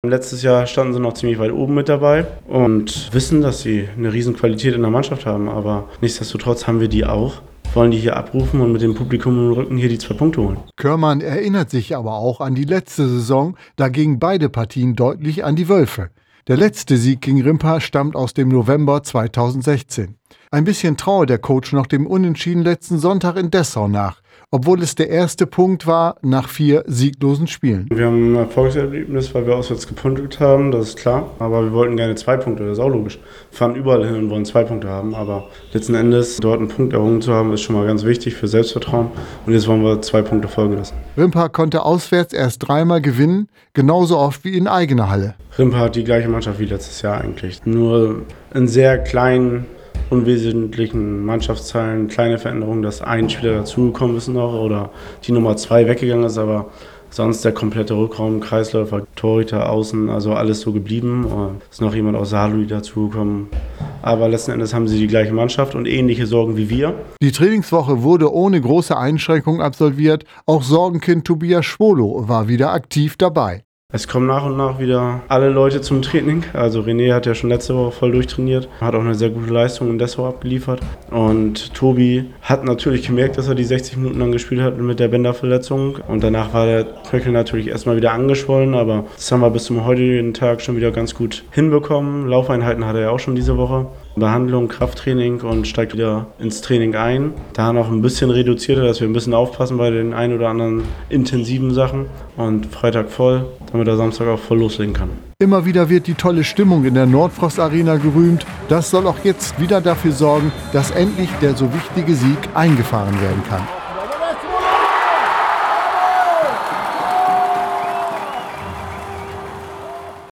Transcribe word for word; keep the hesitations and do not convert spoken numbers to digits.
Letztes Jahr standen sie noch ziemlich weit oben mit dabei und wissen, dass sie eine riesen Qualität in der Mannschaft haben, aber nichtsdestotrotz haben wir die auch, wollen die hier abrufen und mit dem Publikum im Rücken hier die zwei Punkte holen. Körmann erinnert sich aber auch an die letzte Saison, da gingen beide Partien deutlich an die Wölfe. Der letzte Sieg gegen Rimpa stammt aus dem November zweitausendsechzehn. Ein bisschen traue der Coach noch dem Unentschieden letzten Sonntag in Dessau nach, obwohl es der erste Punkt war nach vier sieglosen Spielen. Wir haben ein Erfolgserlebnis, weil wir auswärts gepunktet haben, das ist klar. Aber wir wollten gerne zwei Punkte, das ist auch logisch. Wir fahren überall hin und wollen zwei Punkte haben. Aber letzten Endes dort einen Punkt errungen zu haben, ist schon mal ganz wichtig für Selbstvertrauen. Und jetzt wollen wir zwei Punkte folgen lassen. Rimpa konnte auswärts erst dreimal gewinnen, genauso oft wie in eigener Halle. Rimpa hat die gleiche Mannschaft wie letztes Jahr eigentlich. Nur in sehr kleinen, unwesentlichen Mannschaftsteilen, kleine Veränderungen, dass ein Spieler dazugekommen ist noch oder die Nummer zwei weggegangen ist, aber sonst der komplette Rückraum, Kreisläufer, Torhüter, Außen, also alles so geblieben. Es ist noch jemand aus Saarlouis dazugekommen. Aber letzten Endes haben sie die gleiche Mannschaft und ähnliche Sorgen wie wir. Die Trainingswoche wurde ohne große Einschränkungen absolviert. Auch Sorgenkind Tobias Schwolo war wieder aktiv dabei. Es kommen nach und nach wieder alle Leute zum Training. Also René hat ja schon letzte Woche voll durchtrainiert, hat auch eine sehr gute Leistung in Dessau abgeliefert. Und Tobi hat natürlich gemerkt, dass er die sechzig Minuten lang gespielt hat mit der Bänderverletzung. Und danach war der Knöchel natürlich erstmal wieder angeschwollen, aber das haben wir bis zum heutigen Tag schon wieder ganz gut hinbekommen. Laufeinheiten hat er ja auch schon diese Woche. Behandlung, Krafttraining und steigt wieder ins Training ein. Da noch ein bisschen reduzierter, dass wir ein bisschen aufpassen bei den ein oder anderen intensiven Sachen. Und Freitag voll, damit er Samstag auch voll loslegen kann. Immer wieder wird die tolle Stimmung in der Nordfrost Arena gerühmt. Das soll auch jetzt wieder dafür sorgen, dass endlich der so wichtige Sieg eingefahren werden kann.